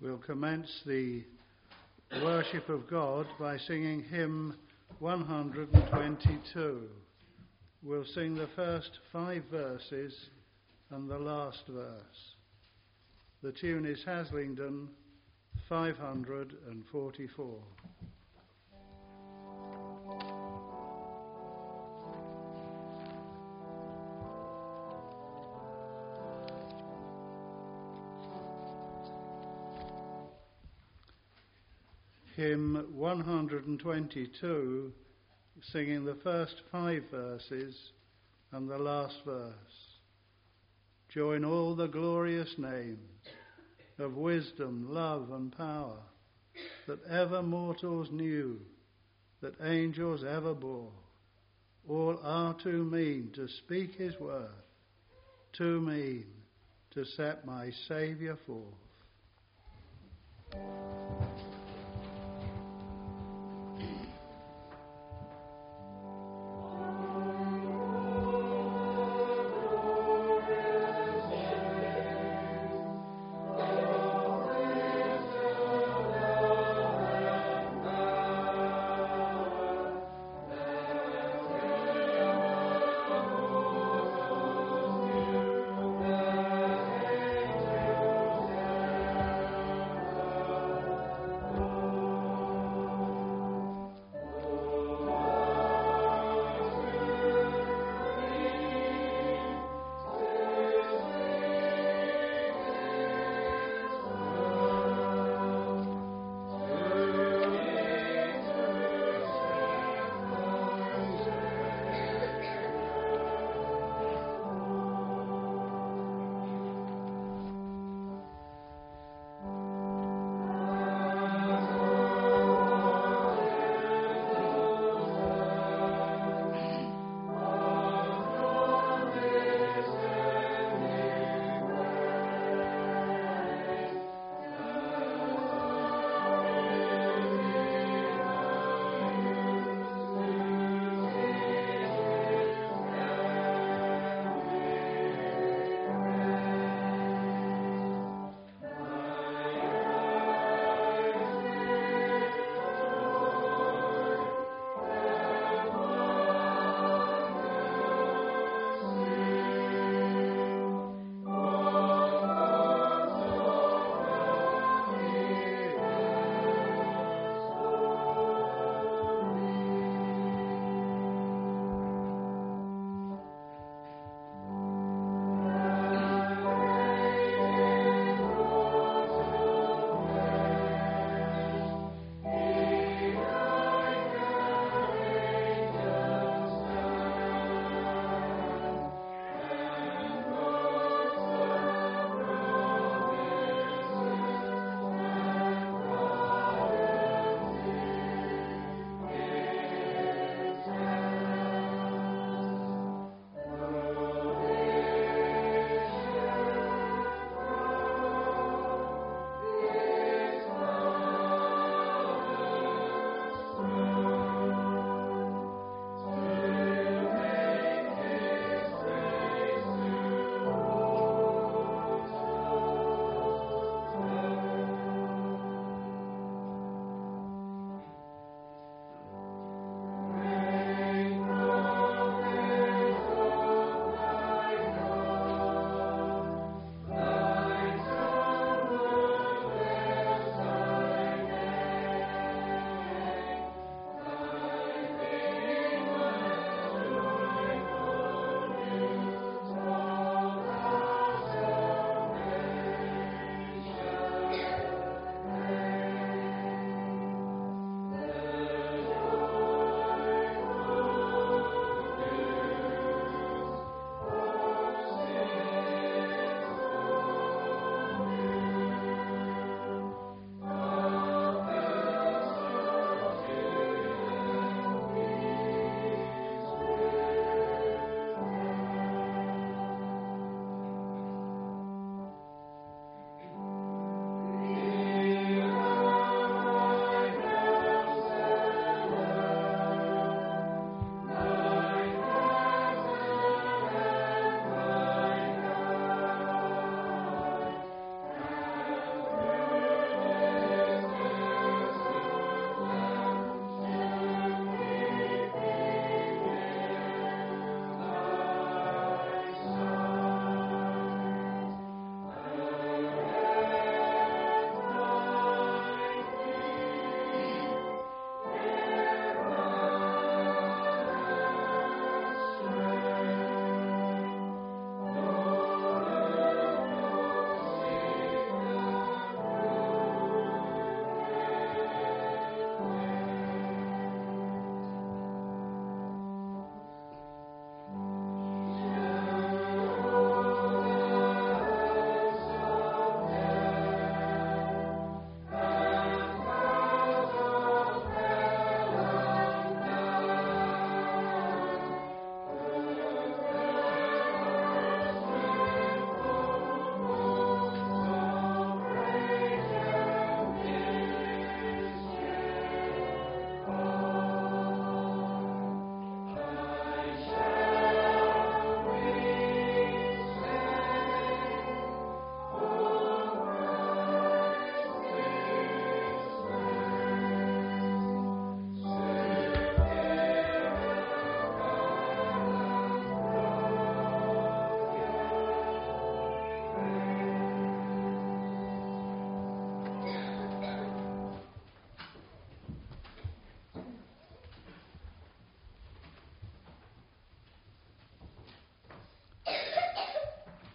We'll commence the worship of God by singing hymn 122. We'll sing the first 5 verses and the last verse. The tune is Haslingden 544. Hymn 122, singing the first 5 verses and the last verse. Join all the glorious names of wisdom, love and power that ever mortals knew, that angels ever bore. All are too mean to speak his worth, too mean to set my Saviour forth.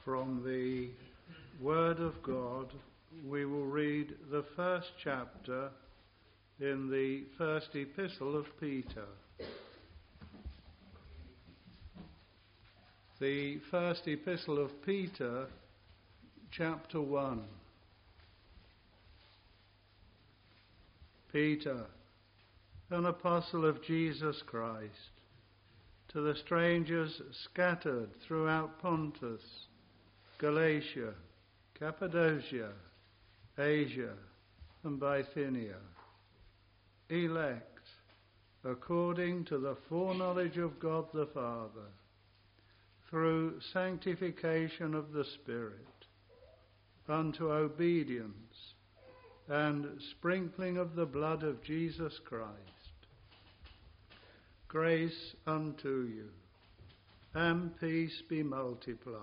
From the Word of God, we will read the first chapter in the first epistle of Peter. The first epistle of Peter, chapter 1. Peter, an apostle of Jesus Christ, to the strangers scattered throughout Pontus, Galatia, Cappadocia, Asia, and Bithynia, elect according to the foreknowledge of God the Father, through sanctification of the Spirit, unto obedience and sprinkling of the blood of Jesus Christ. Grace unto you, and peace be multiplied.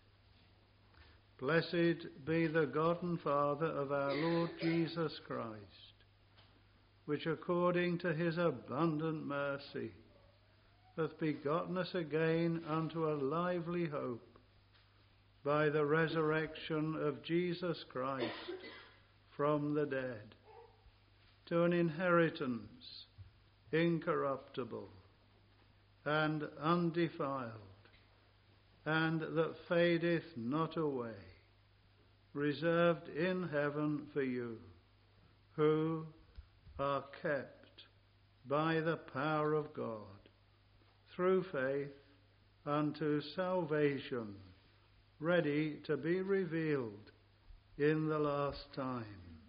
Blessed be the God and Father of our Lord Jesus Christ, which according to his abundant mercy hath begotten us again unto a lively hope by the resurrection of Jesus Christ from the dead, to an inheritance incorruptible and undefiled, and that fadeth not away, reserved in heaven for you, who are kept by the power of God through faith unto salvation, ready to be revealed in the last time,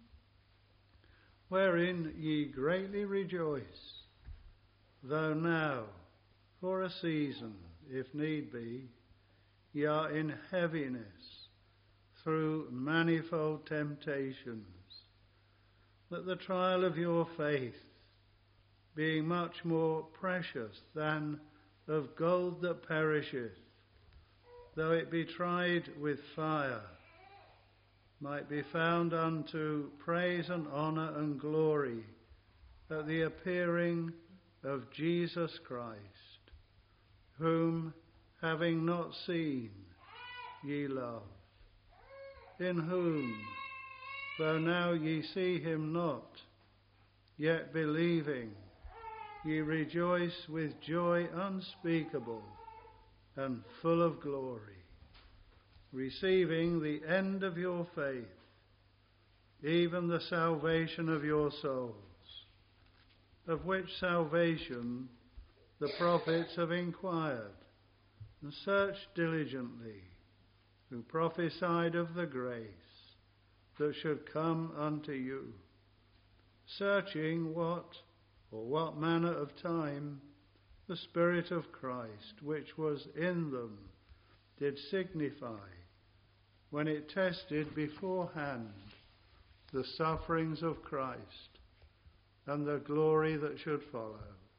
wherein ye greatly rejoice, though now, for a season, if need be, ye are in heaviness through manifold temptations, that the trial of your faith, being much more precious than of gold that perisheth, though it be tried with fire, might be found unto praise and honour and glory at the appearing of Jesus Christ, whom, having not seen, ye love, in whom, though now ye see him not, yet believing, ye rejoice with joy unspeakable and full of glory, receiving the end of your faith, even the salvation of your souls, of which salvation the prophets have inquired and searched diligently, who prophesied of the grace that should come unto you, searching what manner of time the Spirit of Christ, which was in them, did signify, when it tested beforehand the sufferings of Christ and the glory that should follow,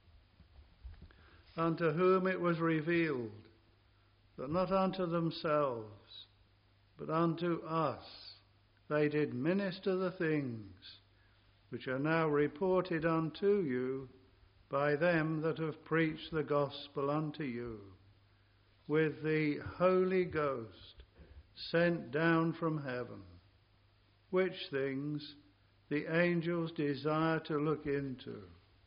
unto whom it was revealed that not unto themselves, but unto us they did minister the things which are now reported unto you by them that have preached the gospel unto you, with the Holy Ghost sent down from heaven, which things the angels desire to look into.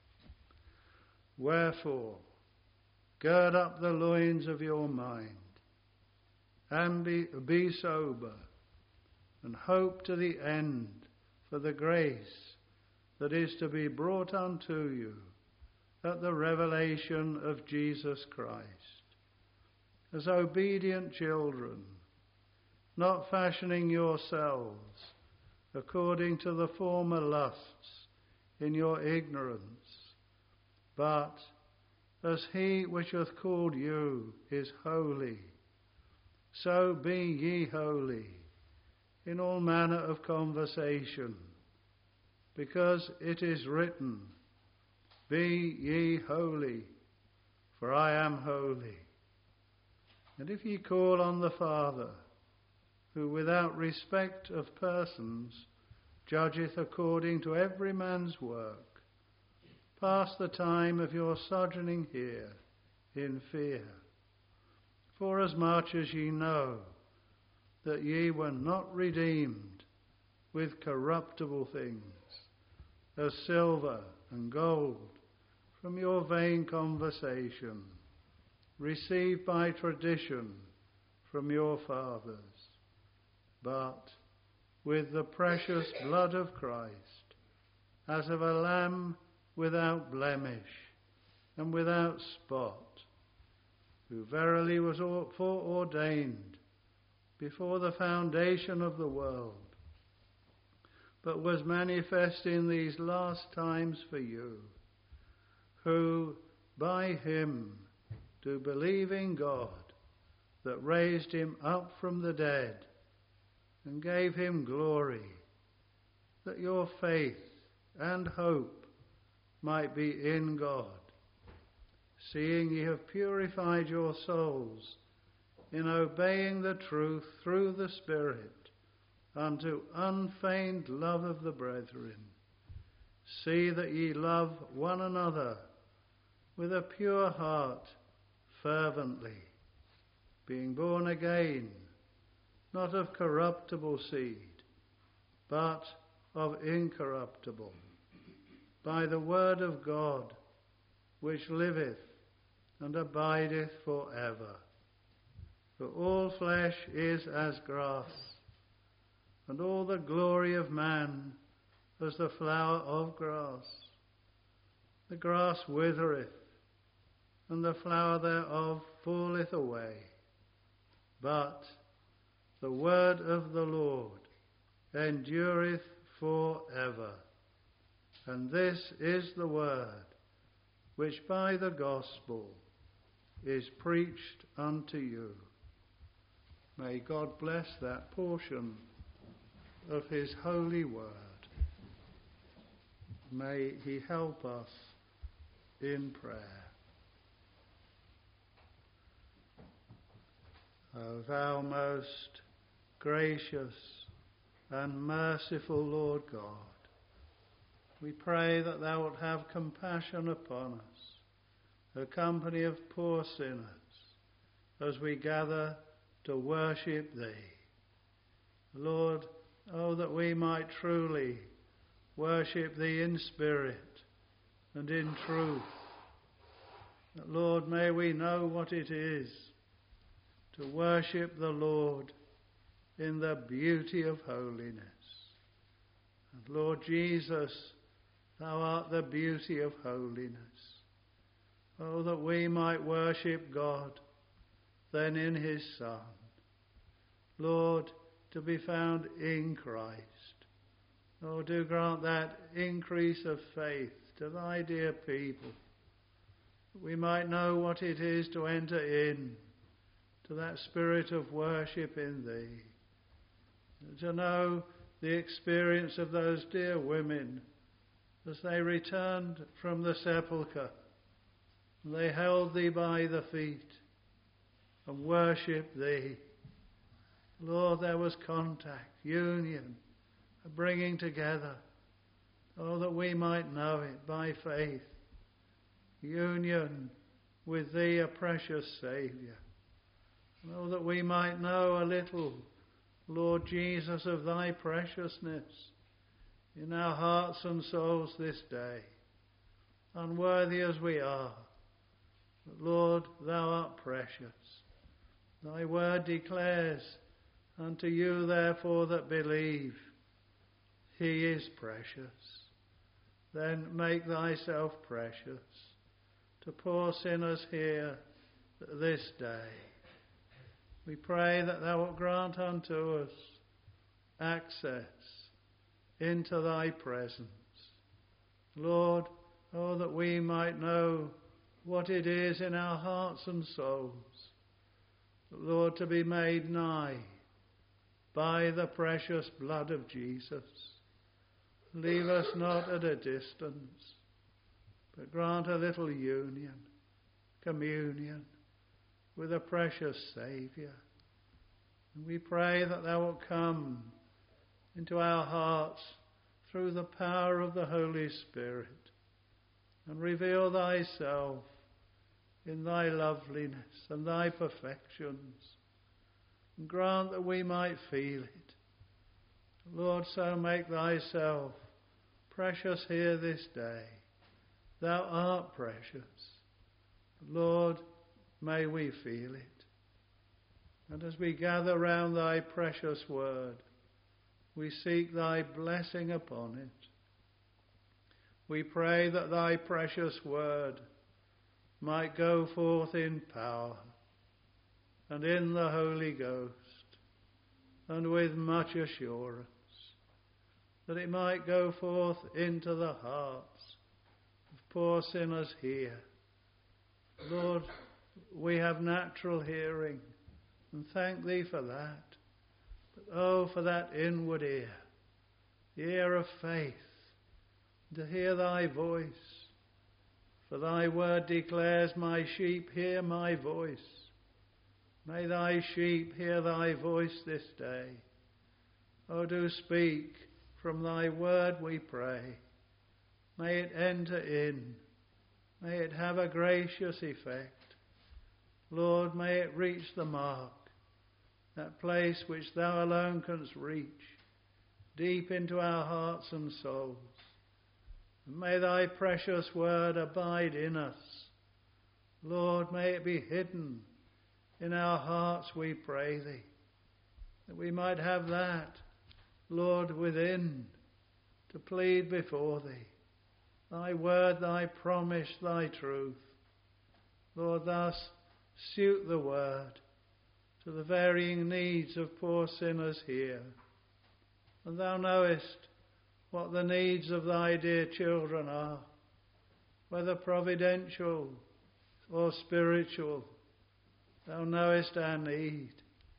Wherefore, gird up the loins of your mind, and be sober, and hope to the end for the grace that is to be brought unto you at the revelation of Jesus Christ. As obedient children, not fashioning yourselves according to the former lusts in your ignorance, but as he which hath called you is holy, so be ye holy in all manner of conversation, because it is written, Be ye holy, for I am holy. And if ye call on the Father, who without respect of persons judgeth according to every man's work, pass the time of your sojourning here in fear, forasmuch as ye know that ye were not redeemed with corruptible things, as silver and gold, from your vain conversation, received by tradition from your fathers, but with the precious blood of Christ, as of a lamb without blemish and without spot, who verily was foreordained before the foundation of the world, but was manifest in these last times for you, who by him do believe in God, that raised him up from the dead and gave him glory, that your faith and hope might be in God, seeing ye have purified your souls in obeying the truth through the Spirit unto unfeigned love of the brethren. See that ye love one another with a pure heart fervently, being born again, not of corruptible seed, but of incorruptible, by the word of God, which liveth and abideth for ever. For all flesh is as grass, and all the glory of man as the flower of grass. The grass withereth, and the flower thereof falleth away. But the word of the Lord endureth for ever. And this is the word which by the gospel is preached unto you. May God bless that portion of his holy word. May he help us in prayer. O thou most gracious and merciful Lord God, we pray that thou wilt have compassion upon us, a company of poor sinners, as we gather to worship thee. Lord, oh, that we might truly worship thee in spirit and in truth. Lord, may we know what it is to worship the Lord in the beauty of holiness. And Lord Jesus, thou art the beauty of holiness. Oh, that we might worship God then in his Son. Lord, to be found in Christ. Oh, do grant that increase of faith to thy dear people, that we might know what it is to enter in to that spirit of worship in thee, to know the experience of those dear women as they returned from the sepulchre. They held thee by the feet and worshipped thee. Lord, there was contact, union, a bringing together. Oh, that we might know it by faith. Union with thee, a precious Saviour. Oh, that we might know a little, Lord Jesus, of thy preciousness in our hearts and souls this day, unworthy as we are. But Lord, thou art precious. Thy word declares, unto you therefore that believe, he is precious. Then make thyself precious to poor sinners here this day. We pray that thou wilt grant unto us access into thy presence. Lord, oh, that we might know what it is in our hearts and souls, Lord, to be made nigh by the precious blood of Jesus. Leave us not at a distance, but grant a little union, communion with a precious Saviour. And we pray that thou wilt come into our hearts through the power of the Holy Spirit and reveal thyself in thy loveliness and thy perfections. and grant that we might feel it. Lord, so make thyself precious here this day. Thou art precious. Lord, may we feel it. And as we gather round thy precious word, we seek thy blessing upon it. We pray that thy precious word might go forth in power and in the Holy Ghost and with much assurance, that it might go forth into the hearts of poor sinners here. Lord, we have natural hearing, and thank thee for that. But oh, for that inward ear, the ear of faith, to hear thy voice. For thy word declares, my sheep hear my voice. May thy sheep hear thy voice this day. Oh, do speak from thy word, we pray. May it enter in. May it have a gracious effect. Lord, may it reach the mark, that place which thou alone canst reach, deep into our hearts and souls. And may thy precious word abide in us. Lord, may it be hidden in our hearts, we pray thee, that we might have that, Lord, within, to plead before thee. Thy word, thy promise, thy truth. Lord, thus suit the word to the varying needs of poor sinners here. And thou knowest what the needs of thy dear children are, whether providential or spiritual. Thou knowest our need.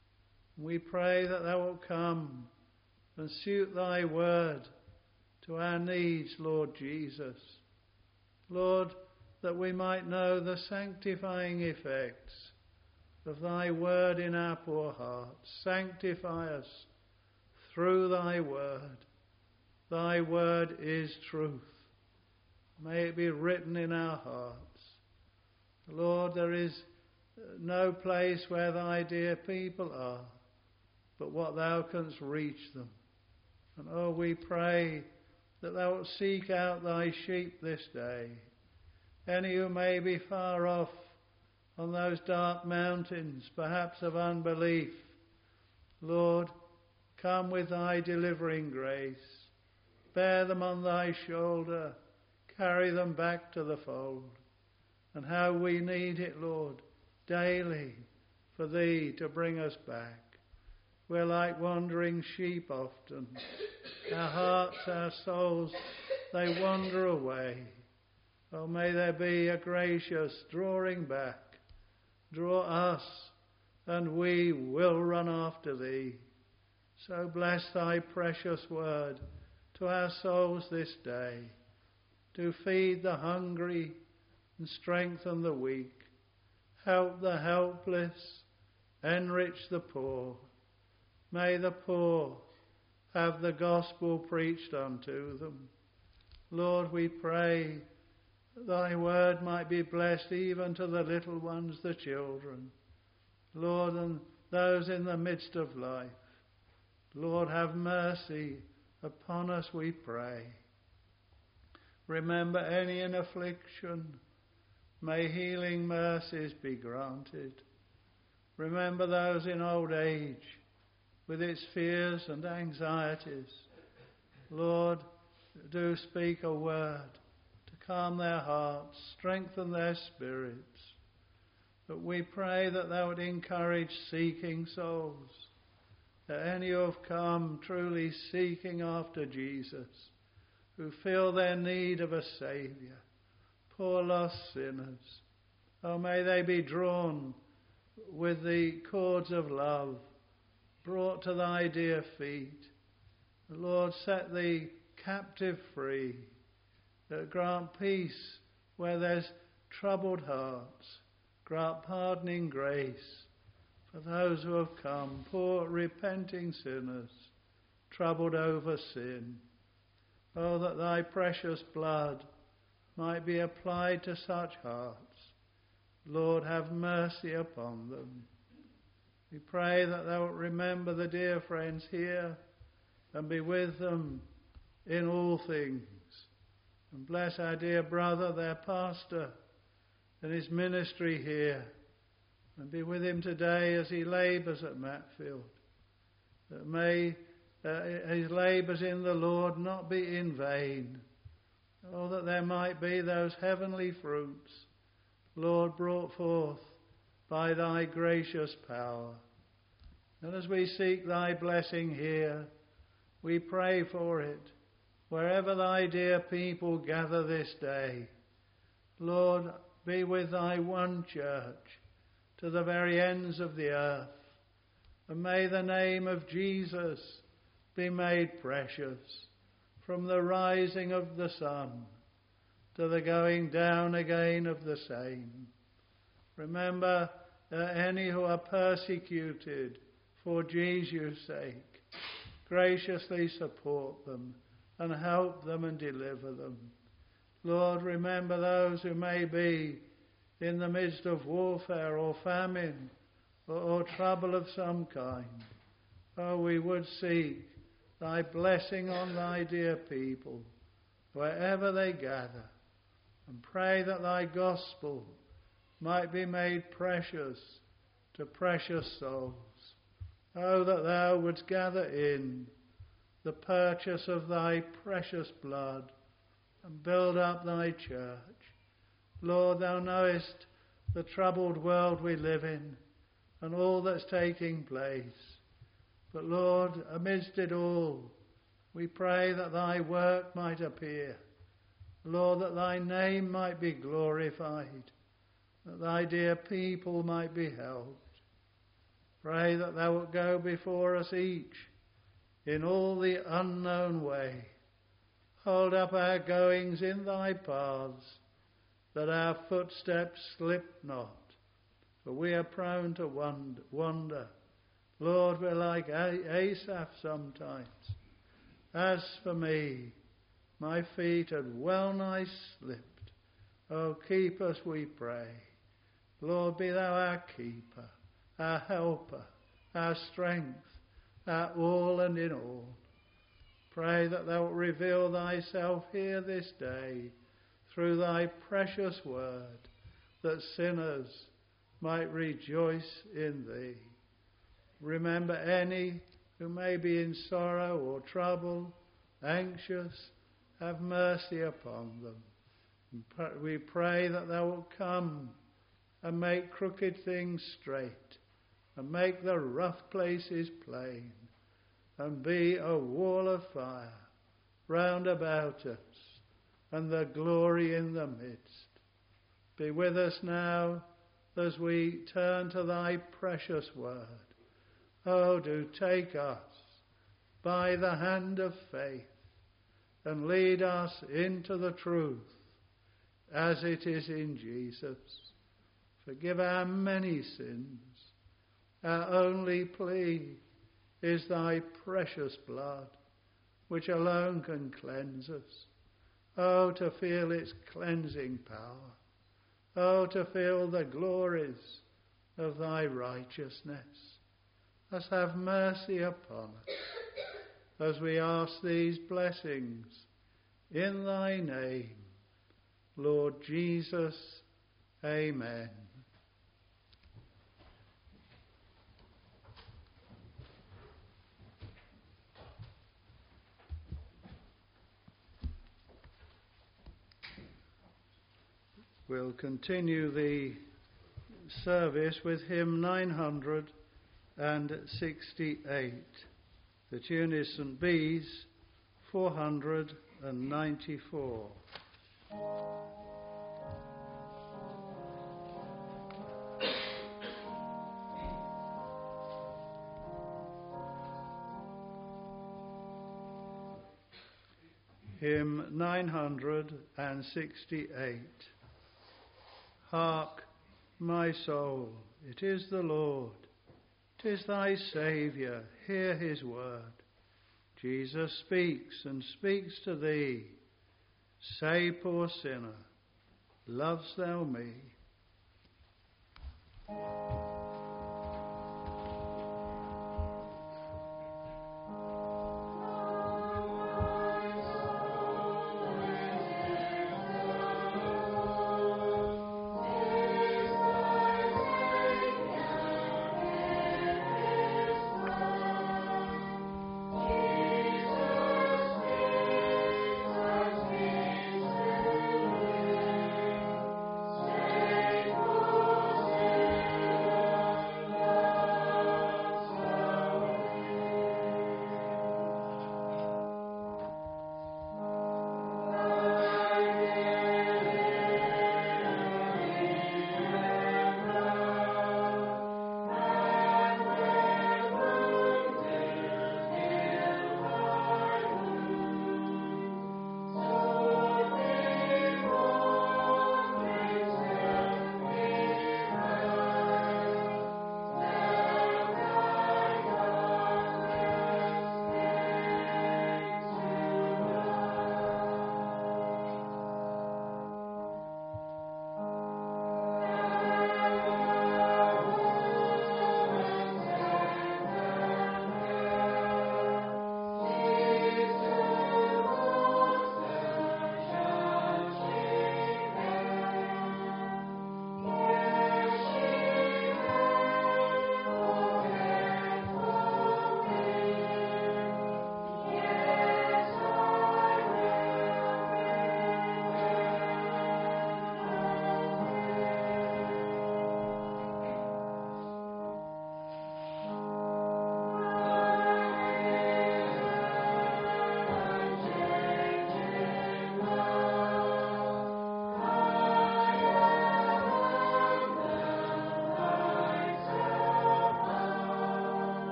We pray that thou wilt come and suit thy word to our needs, Lord Jesus. Lord, that we might know the sanctifying effects of thy word in our poor hearts. Sanctify us through thy word. Thy word is truth. May it be written in our hearts. Lord, there is no place where thy dear people are, but what thou canst reach them. And oh, we pray that thou wilt seek out thy sheep this day. Any who may be far off on those dark mountains, perhaps of unbelief, Lord, come with thy delivering grace. Bear them on thy shoulder. Carry them back to the fold. And how we need it, Lord, daily for thee to bring us back. We're like wandering sheep often. Our hearts, our souls, they wander away. Oh, may there be a gracious drawing back. Draw us, and we will run after thee. So bless thy precious word to our souls this day, to feed the hungry and strengthen the weak, help the helpless, enrich the poor. May the poor have the gospel preached unto them. Lord, we pray that thy word might be blessed even to the little ones, the children. Lord, and those in the midst of life. Lord, have mercy upon us, we pray. Remember any in affliction. May healing mercies be granted. Remember those in old age with its fears and anxieties. Lord, do speak a word to calm their hearts, strengthen their spirits. But we pray that thou would encourage seeking souls, that any who have come truly seeking after Jesus, who feel their need of a Saviour, poor lost sinners. Oh, may they be drawn with the cords of love, brought to thy dear feet. Lord, set the captive free. Grant peace where there's troubled hearts. Grant pardoning grace for those who have come, poor repenting sinners, troubled over sin. Oh, that thy precious blood might be applied to such hearts. Lord, have mercy upon them. We pray that thou wilt remember the dear friends here and be with them in all things. And bless our dear brother, their pastor, and his ministry here. And be with him today as he labours at Matfield. That may his labours in the Lord not be in vain. Oh, that there might be those heavenly fruits, Lord, brought forth by thy gracious power. And as we seek thy blessing here, we pray for it wherever thy dear people gather this day. Lord, be with thy one church to the very ends of the earth. And may the name of Jesus be made precious from the rising of the sun to the going down again of the same. Remember any who are persecuted for Jesus' sake. Graciously support them and help them and deliver them. Lord, remember those who may be in the midst of warfare or famine or trouble of some kind. Oh, we would seek thy blessing on thy dear people wherever they gather, and pray that thy gospel might be made precious to precious souls. Oh, that thou wouldst gather in the purchase of thy precious blood and build up thy church. Lord, thou knowest the troubled world we live in and all that's taking place. But Lord, amidst it all, we pray that thy work might appear. Lord, that thy name might be glorified, that thy dear people might be helped. Pray that thou wilt go before us each in all the unknown way. Hold up our goings in thy paths, that our footsteps slip not, for we are prone to wander. Lord, we're like Asaph sometimes. As for me, my feet had well nigh slipped. Oh, keep us, we pray. Lord, be thou our keeper, our helper, our strength, our all and in all. Pray that thou wilt reveal thyself here this day through thy precious word, that sinners might rejoice in thee. Remember any who may be in sorrow or trouble, anxious, have mercy upon them. We pray that thou wilt come and make crooked things straight, and make the rough places plain, and be a wall of fire round about us, and the glory in the midst. Be with us now as we turn to thy precious word. Oh, do take us by the hand of faith and lead us into the truth as it is in Jesus. Forgive our many sins. Our only plea is thy precious blood, which alone can cleanse us. Oh, to feel its cleansing power. Oh, to feel the glories of thy righteousness. Thus have mercy upon us as we ask these blessings in thy name, Lord Jesus. Amen. We'll continue the service with hymn 968. The tune is St. B's 494. Hymn 968. Hark, my soul, it is the Lord, 'tis thy Saviour, hear his word. Jesus speaks and speaks to thee. Say, poor sinner, lovest thou me?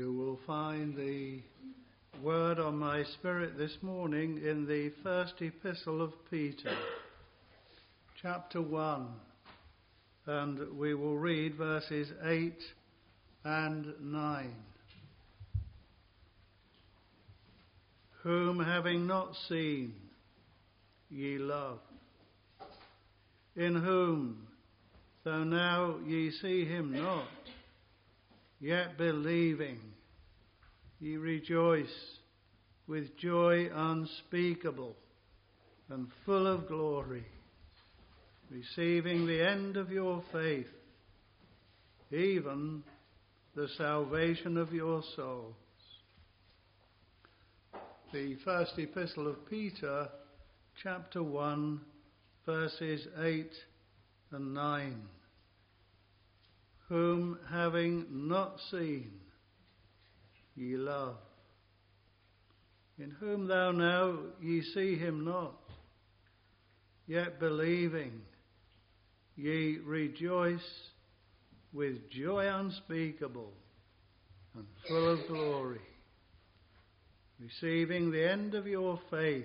You will find the word on my spirit this morning in the first epistle of Peter, chapter 1, and we will read verses 8 and 9. Whom having not seen, ye love, in whom, though now ye see him not, yet believing, ye rejoice with joy unspeakable and full of glory, receiving the end of your faith, even the salvation of your souls. The first epistle of Peter, chapter 1, verses 8 and 9. Whom having not seen, ye love, in whom thou now ye see him not, yet believing, ye rejoice with joy unspeakable and full of glory, receiving the end of your faith,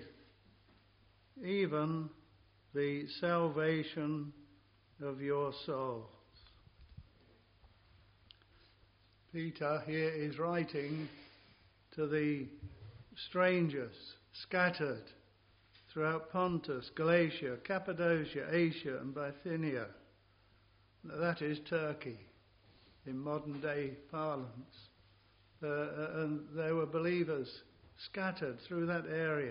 even the salvation of your souls. Peter here is writing to the strangers scattered throughout Pontus, Galatia, Cappadocia, Asia and Bithynia. That is Turkey in modern day parlance. And there were believers scattered through that area.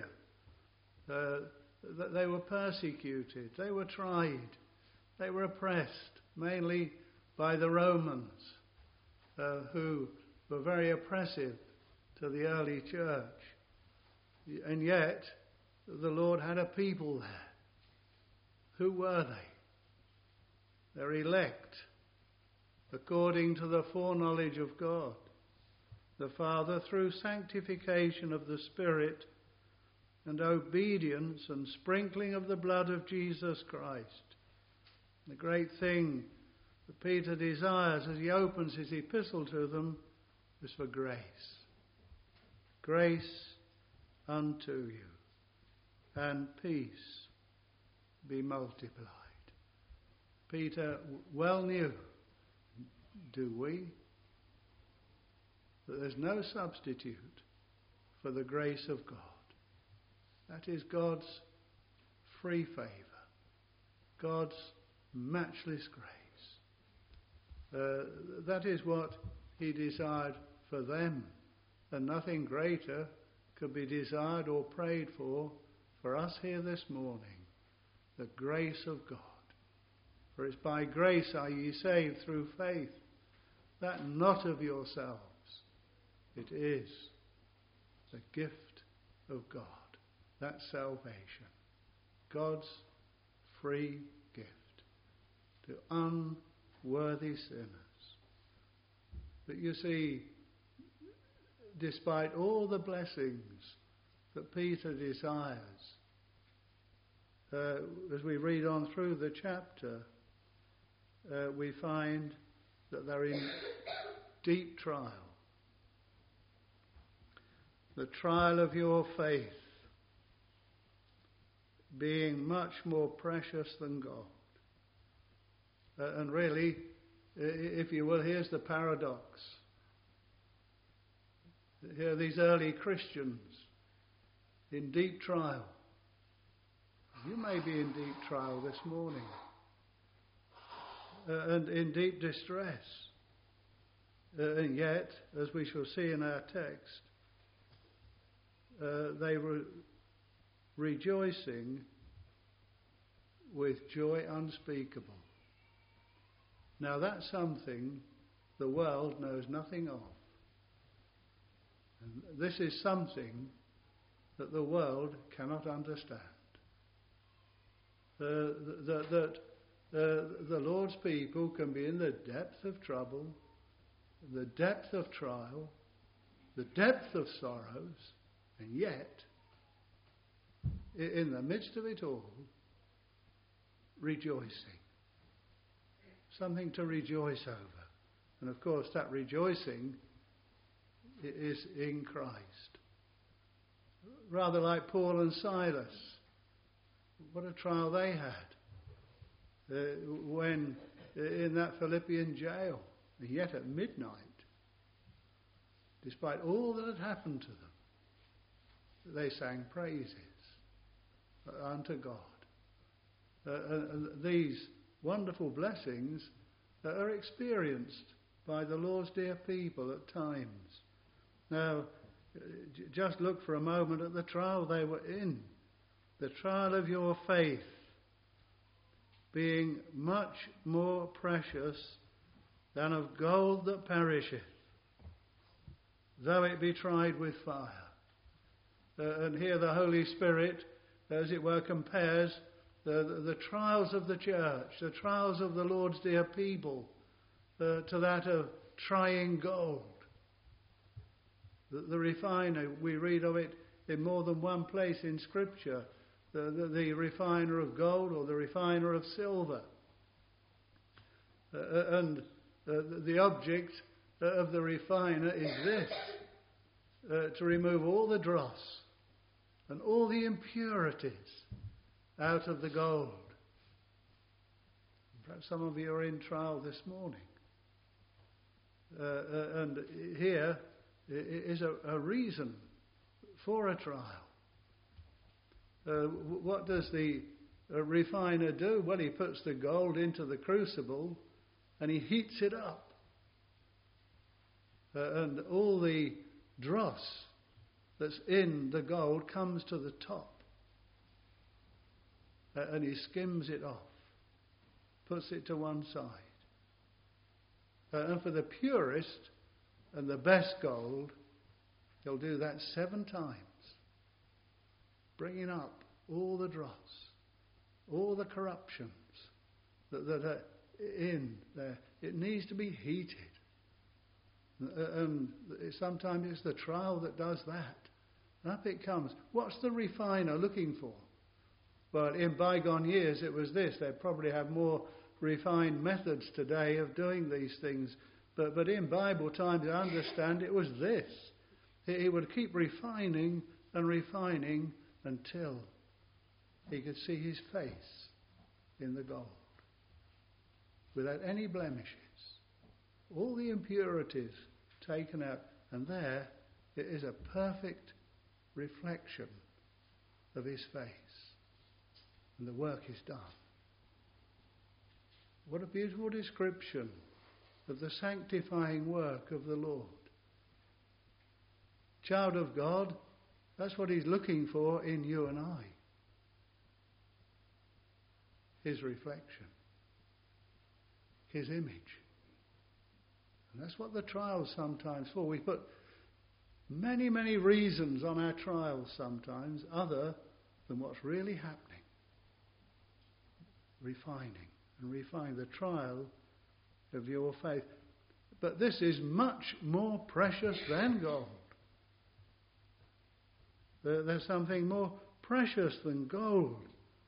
They were persecuted, they were tried, they were oppressed, mainly by the Romans, who were very oppressive to the early church. And yet, the Lord had a people there. Who were they? They're elect, according to the foreknowledge of God, the Father, through sanctification of the Spirit and obedience and sprinkling of the blood of Jesus Christ. The great thing that Peter desires as he opens his epistle to them is for grace. Grace unto you, and peace be multiplied. Peter well knew, do we, that there's no substitute for the grace of God. That is God's free favour, God's matchless grace. That is what he desired for them, and nothing greater could be desired or prayed for us here this morning. The grace of God. For it's by grace are ye saved through faith, that not of yourselves. It is the gift of God, that salvation, God's free gift to unworthy sinners. But you see, despite all the blessings that Peter desires, as we read on through the chapter, we find that they're in deep trial. The trial of your faith being much more precious than gold. And really, if you will, here's the paradox. Here are these early Christians in deep trial. You may be in deep trial this morning and in deep distress. And yet, as we shall see in our text, they were rejoicing with joy unspeakable. Now that's something the world knows nothing of. And this is something that the world cannot understand. That the Lord's people can be in the depth of trouble, the depth of trial, the depth of sorrows, and yet, in the midst of it all, rejoicing. Something to rejoice over. And of course, that rejoicing is in Christ. Rather like Paul and Silas. What a trial they had when in that Philippian jail, and yet at midnight, despite all that had happened to them, they sang praises unto God. And these wonderful blessings are experienced by the Lord's dear people at times. Now, just look for a moment at the trial they were in. The trial of your faith being much more precious than of gold that perisheth, though it be tried with fire. And here the Holy Spirit, as it were, compares the trials of the church, the trials of the Lord's dear people, to that of trying gold. The refiner, we read of it in more than one place in Scripture, the refiner of gold or the refiner of silver. And the object of the refiner is this, to remove all the dross and all the impurities out of the gold. Perhaps some of you are in trial this morning. And here is a reason for a trial. What does the refiner do? Well, he puts the gold into the crucible and he heats it up. And all the dross that's in the gold comes to the top. And he skims it off, puts it to one side. And for the purest and the best gold, he'll do that 7 times, bringing up all the dross, all the corruptions that are in there. It needs to be heated. And sometimes it's the trial that does that. And up it comes. What's the refiner looking for? Well, in bygone years it was this. They probably have more refined methods today of doing these things. But in Bible times, I understand it was this. He would keep refining and refining until he could see his face in the gold, without any blemishes. All the impurities taken out, and there it is a perfect reflection of his face. And the work is done. What a beautiful description of the sanctifying work of the Lord. Child of God, that's what he's looking for in you and I. His reflection. His image. And that's what the trial's sometimes for. We put many, many reasons on our trials sometimes, other than what's really happening. Refining and refine the trial of your faith. But this is much more precious than gold. There's something more precious than gold.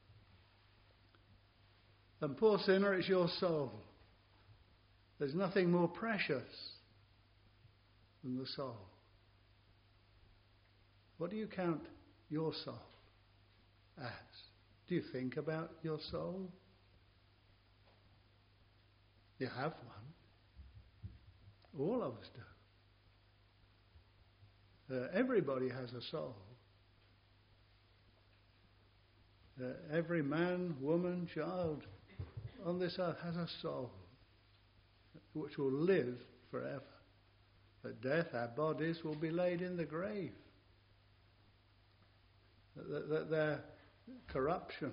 And poor sinner, it's your soul. There's nothing more precious than the soul. What do you count your soul as? Do you think about your soul? You have one. All of us do. Everybody has a soul. Every man, woman, child on this earth has a soul which will live forever. At death, our bodies will be laid in the grave. That their corruption,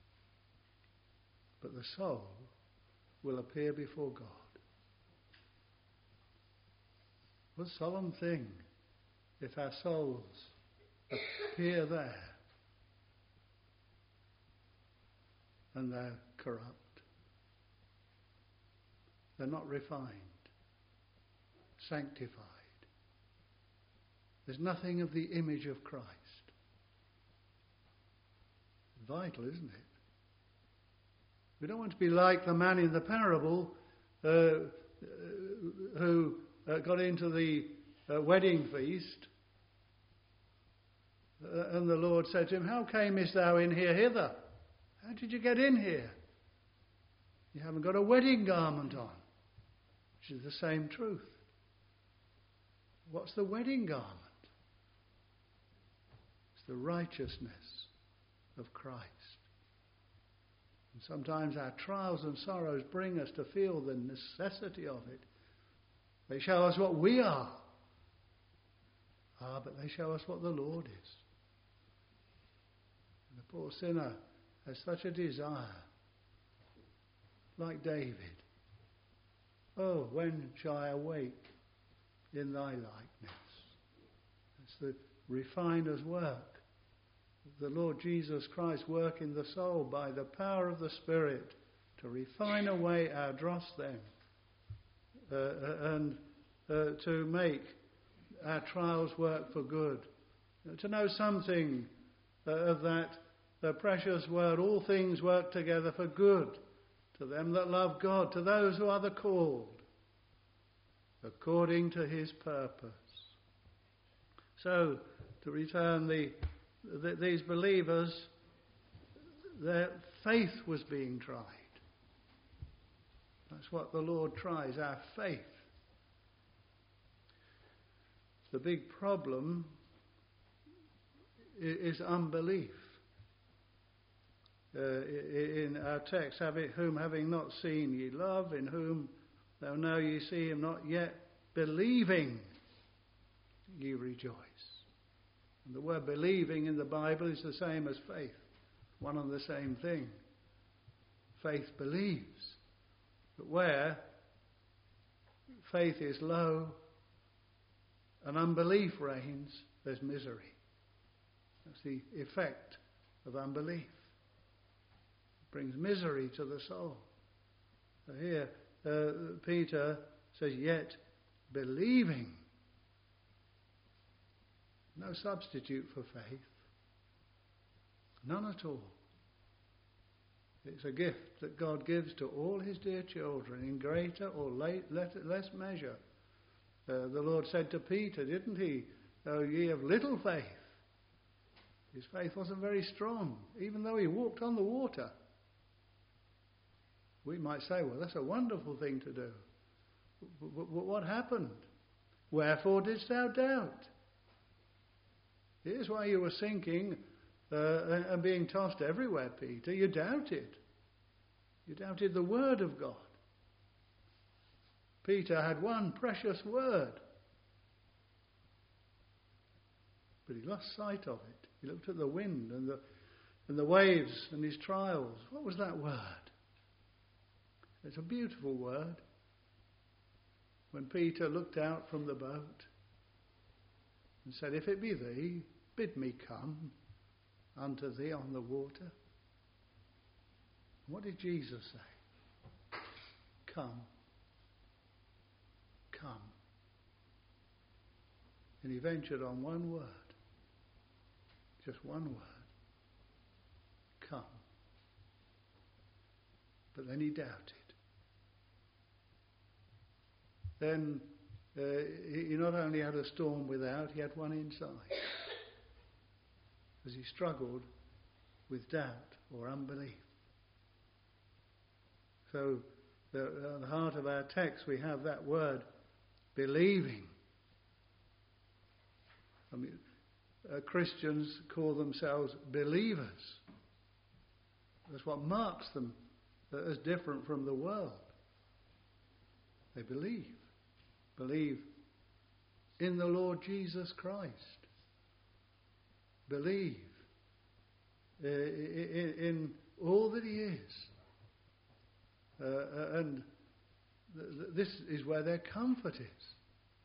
but the soul will appear before God. What a solemn thing if our souls appear there and they're corrupt. They're not refined, sanctified. There's nothing of the image of Christ. Vital, isn't it? We don't want to be like the man in the parable who got into the wedding feast. And the Lord said to him, "How camest thou in here hither? How did you get in here? You haven't got a wedding garment on," which is the same truth. What's the wedding garment? It's the righteousness of Christ. And sometimes our trials and sorrows bring us to feel the necessity of it. They show us what we are. But they show us what the Lord is. And the poor sinner has such a desire, like David. "Oh, when shall I awake in thy likeness?" It's the refiner's work. The Lord Jesus Christ work in the soul by the power of the Spirit to refine away our dross then and to make our trials work for good. To know something of that precious word, "All things work together for good to them that love God, to those who are the called according to his purpose." So, to return these believers, their faith was being tried. That's what the Lord tries, our faith. The big problem is unbelief. In our text, whom having not seen ye love, in whom though now ye see him not yet, believing ye rejoice. And the word believing in the Bible is the same as faith, one and the same thing. Faith believes. But where faith is low and unbelief reigns, there's misery. That's the effect of unbelief. It brings misery to the soul. So here, Peter says, "Yet believing." No substitute for faith. None at all. It's a gift that God gives to all his dear children in greater or less measure. The Lord said to Peter, didn't he? "O ye of little faith." His faith wasn't very strong, even though he walked on the water. We might say, "Well, that's a wonderful thing to do." But what happened? "Wherefore didst thou doubt?" Here's why you were sinking and being tossed everywhere, Peter. You doubted. You doubted the word of God. Peter had one precious word, but he lost sight of it. He looked at the wind and the waves and his trials. What was that word? It's a beautiful word. When Peter looked out from the boat and said, "If it be thee, bid me come unto thee on the water." What did Jesus say? Come. Come. And he ventured on one word. Just one word. Come. But then he doubted. Then he not only had a storm without, he had one inside. As he struggled with doubt or unbelief. So at the heart of our text we have that word, believing. I mean, Christians call themselves believers. That's what marks them as different from the world. They believe. Believe in the Lord Jesus Christ. Believe in all that he is. And this is where their comfort is.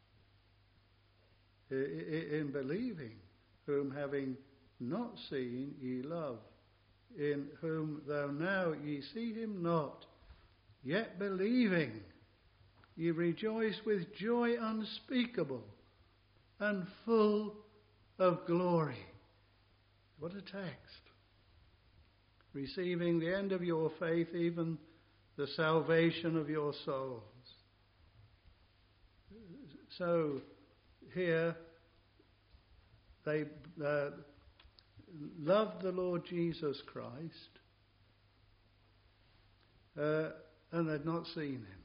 In believing, whom having not seen ye love, in whom though now ye see him not, yet believing ye rejoice with joy unspeakable and full of glory. What a text. Receiving the end of your faith, even the salvation of your souls. So here they loved the Lord Jesus Christ and had not seen him.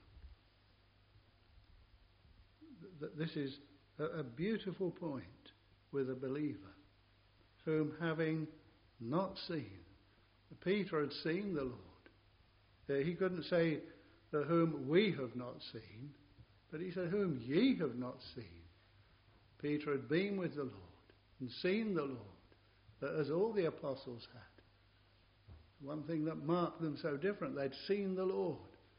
This is a beautiful point with a believer, whom having not seen. Peter had seen the Lord. He couldn't say whom we have not seen, but he said whom ye have not seen. Peter had been with the Lord and seen the Lord, as all the apostles had. One thing that marked them so different, they'd seen the Lord.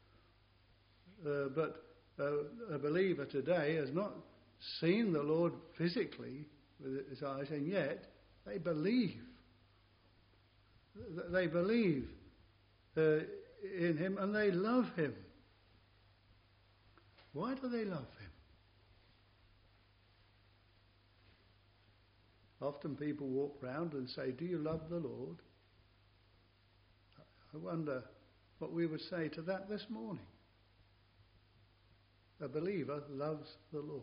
But a believer today has not seen the Lord physically with his eyes, and yet they believe. They believe in him and they love him. Why do they love him? Often people walk round and say, "Do you love the Lord?" I wonder what we would say to that this morning. A believer loves the Lord.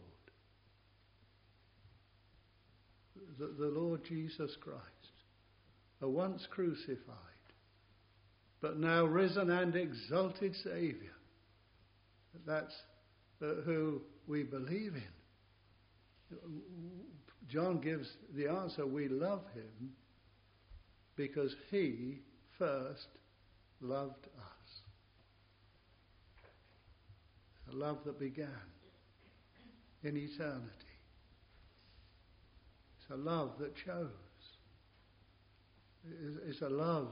The Lord Jesus Christ, a once crucified, but now risen and exalted Saviour. That's who we believe in. John gives the answer: we love him because he first loved us. A love that began in eternity. It's a love that chose. It's a love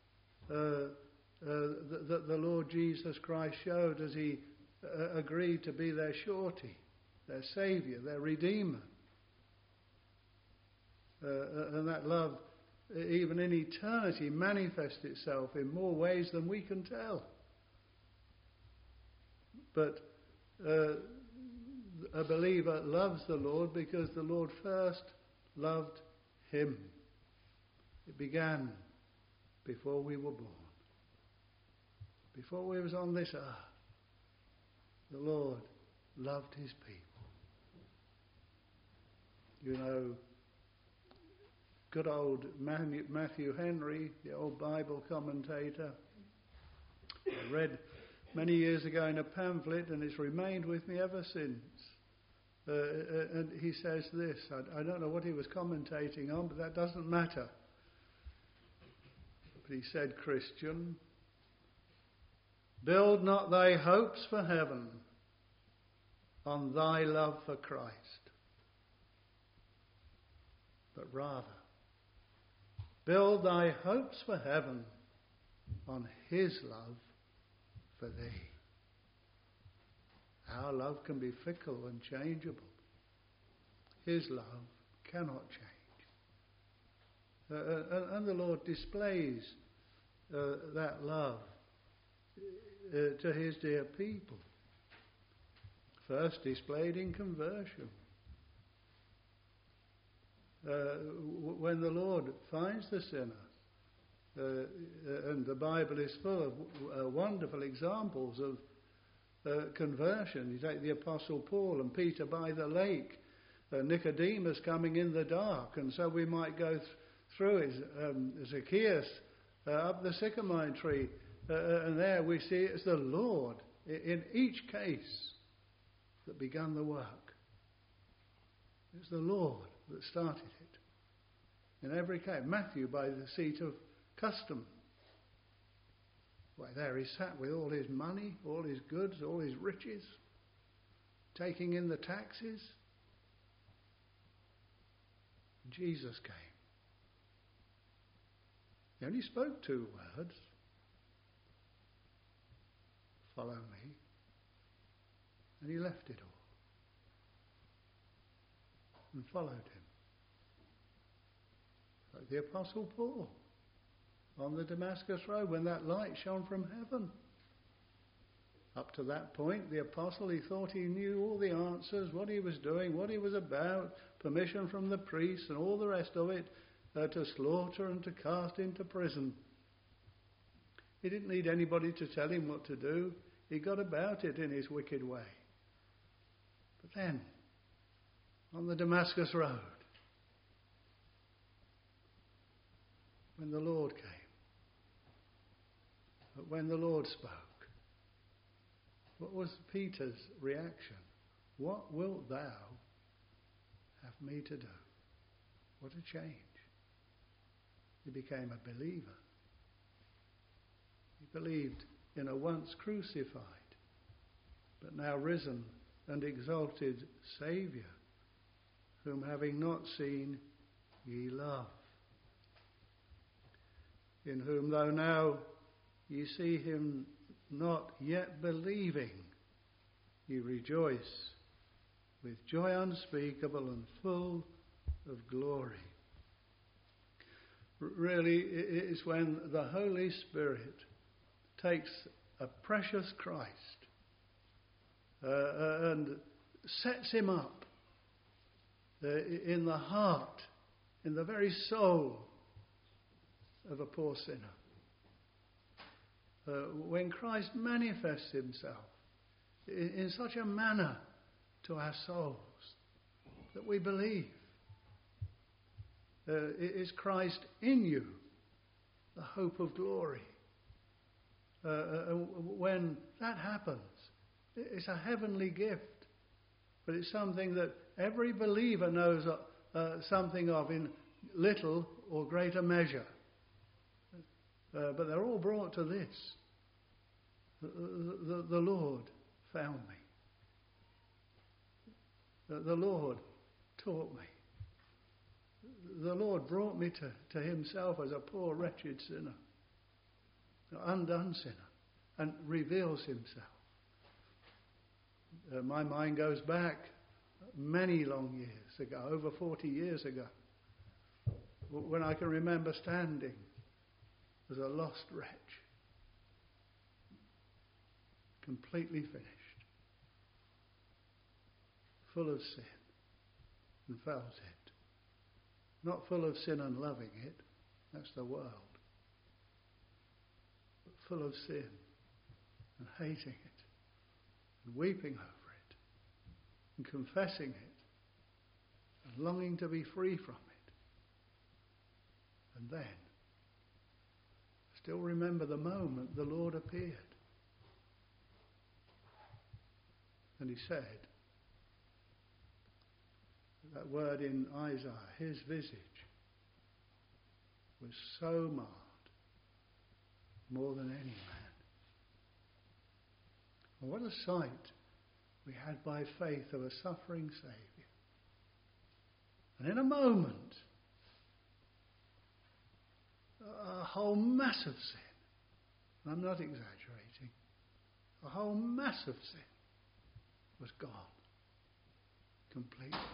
that the Lord Jesus Christ showed as he agreed to be their surety, their Saviour, their Redeemer. And that love, even in eternity, manifests itself in more ways than we can tell. But a believer loves the Lord because the Lord first loved him. It began before we were born. Before we was on this earth, the Lord loved his people. You know, good old Matthew Henry, the old Bible commentator, I read many years ago in a pamphlet, and it's remained with me ever since. And he says this, I don't know what he was commentating on, but that doesn't matter. But he said, "Christian, build not thy hopes for heaven on thy love for Christ, but rather build thy hopes for heaven on his love for thee." Our love can be fickle and changeable. His love cannot change. And the Lord displays that love to his dear people. First displayed in conversion. When the Lord finds the sinner, and the Bible is full of wonderful examples of conversion. You take the Apostle Paul and Peter by the lake, Nicodemus coming in the dark, and so we might go through Zacchaeus up the sycamore tree, and there we see it's the Lord in each case that began the work. It's the Lord that started it. In every case, Matthew by the seat of custom. Why, there he sat with all his money, all his goods, all his riches, taking in the taxes. Jesus came. He only spoke 2 words. Follow me. And he left it all and followed him. Like the Apostle Paul on the Damascus Road when that light shone from heaven. Up to that point, the apostle, he thought he knew all the answers, what he was doing, what he was about, permission from the priests and all the rest of it, to slaughter and to cast into prison. He didn't need anybody to tell him what to do. He got about it in his wicked way. But then, on the Damascus Road when the Lord came. But when the Lord spoke, what was Peter's reaction? What wilt thou have me to do? What a change. He became a believer. He believed in a once crucified, but now risen and exalted Saviour, whom having not seen, ye love. In whom, though now ye see him not yet believing, ye rejoice with joy unspeakable and full of glory. Really, it is when the Holy Spirit takes a precious Christ and sets him up in the heart, in the very soul of a poor sinner. When Christ manifests himself in such a manner to our souls that we believe. Is Christ in you, the hope of glory? When that happens, it's a heavenly gift, but it's something that every believer knows something of in little or greater measure. But they're all brought to this. The Lord found me. The Lord taught me. The Lord brought me to himself as a poor, wretched sinner, an undone sinner, and reveals himself. My mind goes back many long years ago, over 40 years ago, when I can remember standing as a lost wretch, completely finished, full of sin, and felt it. Not full of sin and loving it, that's the world, but full of sin and hating it, and weeping over it, and confessing it, and longing to be free from it. And then, I still remember the moment the Lord appeared. And he said, that word in Isaiah, his visage was so marred, more than any man. And what a sight we had by faith of a suffering Saviour. And in a moment, a whole mass of sin, and I'm not exaggerating, a whole mass of sin was gone completely.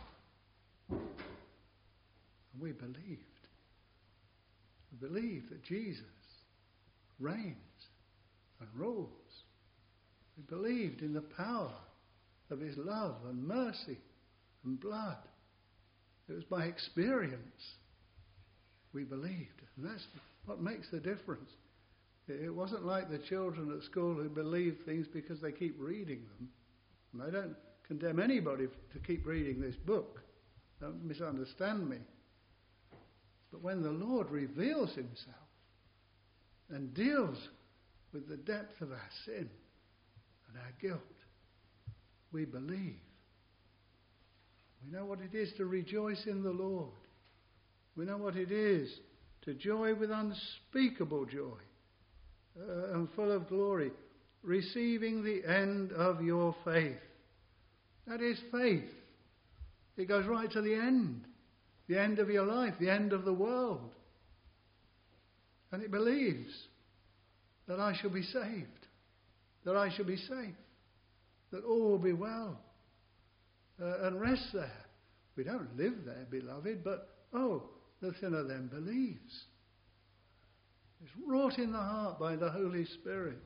And we believed. We believed that Jesus reigns and rules. We believed in the power of his love and mercy and blood. It was by experience we believed. And that's what makes the difference. It wasn't like the children at school who believe things because they keep reading them. And I don't condemn anybody to keep reading this book. Don't misunderstand me. But when the Lord reveals himself and deals with the depth of our sin and our guilt, we believe. We know what it is to rejoice in the Lord. We know what it is to joy with unspeakable joy and full of glory, receiving the end of your faith. That is faith. It goes right to the end of your life, the end of the world. And it believes that I shall be saved, that I shall be safe, that all will be well, and rest there. We don't live there, beloved, but the sinner then believes. It's wrought in the heart by the Holy Spirit.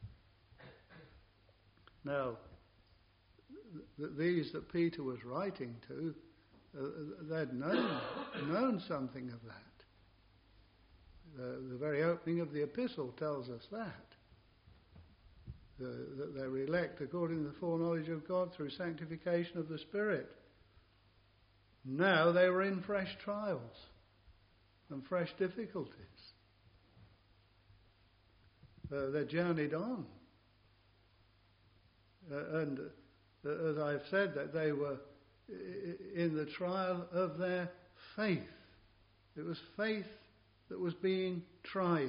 Now, these that Peter was writing to, they'd known something of that. The very opening of the epistle tells us that. That they were elect according to the foreknowledge of God through sanctification of the Spirit. Now they were in fresh trials and fresh difficulties. They journeyed on. And as I've said, that they were in the trial of their faith. It was faith that was being tried.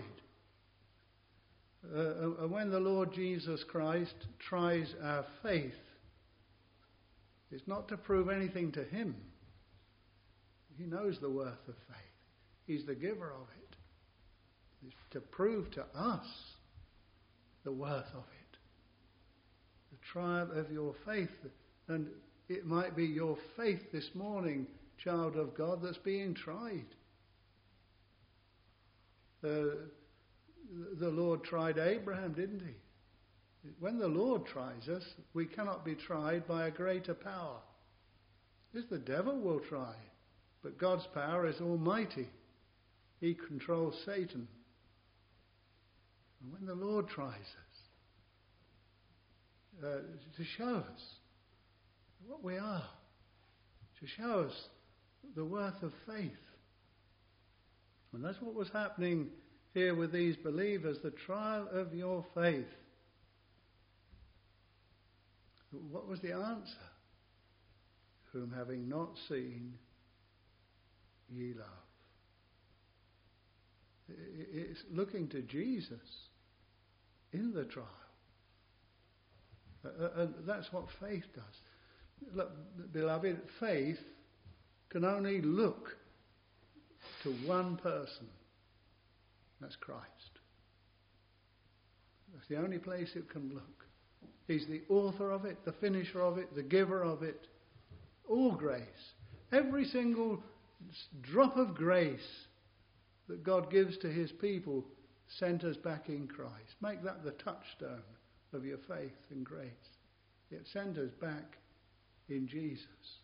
And when the Lord Jesus Christ tries our faith, it's not to prove anything to him. He knows the worth of faith. He's the giver of it. It's to prove to us the worth of it. The trial of your faith. And it might be your faith this morning, child of God, that's being tried. The Lord tried Abraham, didn't he? When the Lord tries us, we cannot be tried by a greater power. This the devil will try, but God's power is almighty. He controls Satan. And when the Lord tries us, to show us what we are, to show us the worth of faith. And that's what was happening here with these believers, the trial of your faith. What was the answer? Whom having not seen, ye love. It's looking to Jesus in the trial. And that's what faith does. Look, beloved, faith can only look to one person. That's Christ. That's the only place it can look. He's the author of it, the finisher of it, the giver of it. All grace. Every single drop of grace that God gives to his people centres back in Christ. Make that the touchstone of your faith and grace. It centres back in Jesus.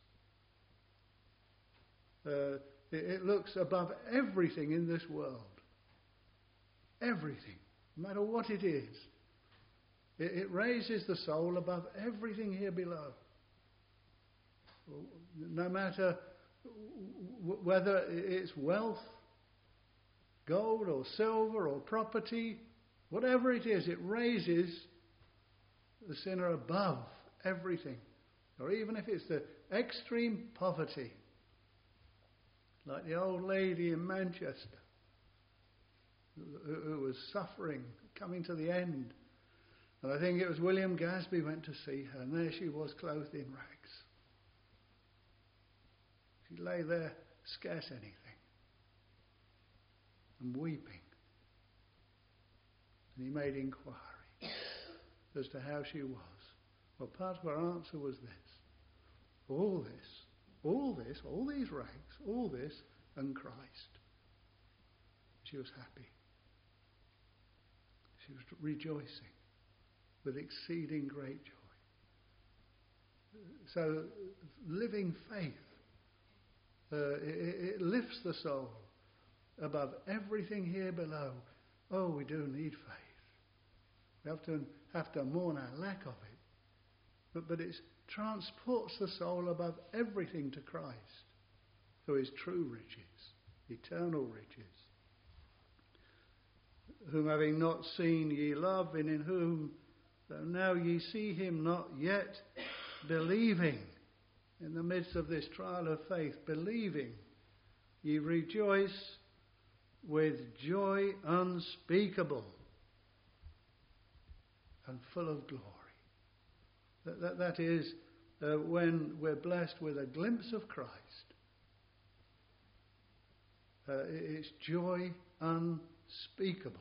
It looks above everything in this world. Everything. No matter what it is. It raises the soul above everything here below. No matter whether it's wealth, gold or silver or property, whatever it is, it raises the sinner above everything. Or even if it's the extreme poverty, like the old lady in Manchester who was suffering, coming to the end. And I think it was William Gasby went to see her, and there she was, clothed in rags. She lay there, scarce anything, and weeping. And he made inquiry as to how she was. Well, part of her answer was this. All these rags, all this, and Christ. She was happy. She was rejoicing with exceeding great joy. So, living faith, it lifts the soul above everything here below. Oh, we do need faith. We have to mourn our lack of it. But it transports the soul above everything to Christ, who is true riches, eternal riches. Whom having not seen ye love, and in whom though now ye see him not yet, believing, in the midst of this trial of faith, believing, ye rejoice with joy unspeakable and full of glory. That is when we're blessed with a glimpse of Christ. It's joy unspeakable.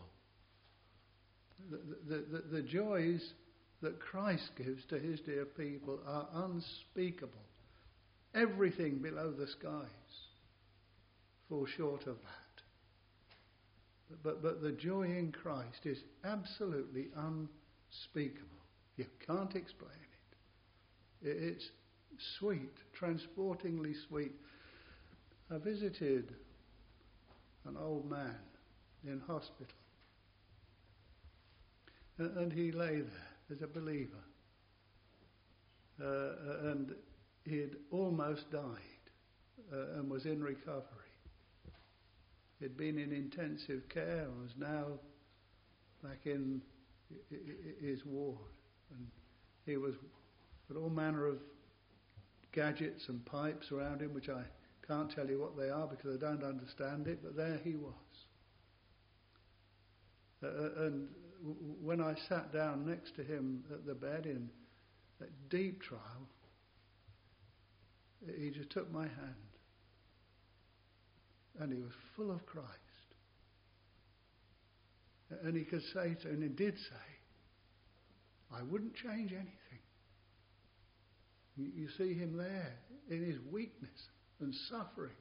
The joys that Christ gives to his dear people are unspeakable. Everything below the skies falls short of that. But the joy in Christ is absolutely unspeakable. You can't explain it. It's sweet, transportingly sweet. I visited an old man in hospital. And he lay there as a believer. And he had almost died and was in recovery. He'd been in intensive care and was now back in his ward. And he was with all manner of gadgets and pipes around him, which I can't tell you what they are because I don't understand it, but there he was. And when I sat down next to him at the bed in that deep trial, he just took my hand and he was full of Christ. And he could say, and he did say, I wouldn't change anything. You see him there in his weakness and suffering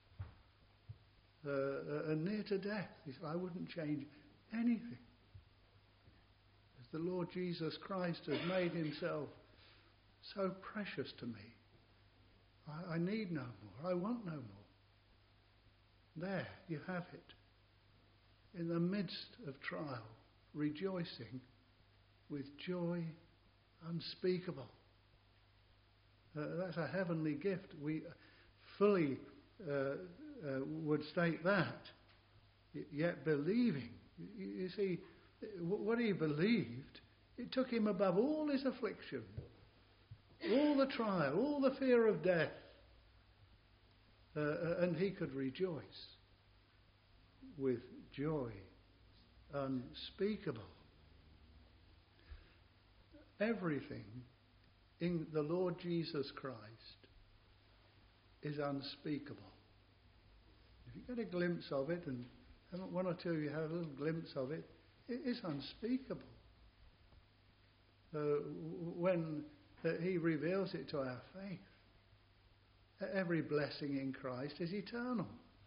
and near to death. He said, I wouldn't change anything. As the Lord Jesus Christ has made himself so precious to me, I need no more. I want no more. There you have it. In the midst of trial, rejoicing with joy unspeakable. That's a heavenly gift. We fully would state that. Yet believing. You see, what he believed, it took him above all his affliction, all the trial, all the fear of death. And he could rejoice with joy unspeakable. Everything in the Lord Jesus Christ is unspeakable. If you get a glimpse of it, and one or two of you had a little glimpse of it, it is unspeakable. When he reveals it to our faith, every blessing in Christ is eternal.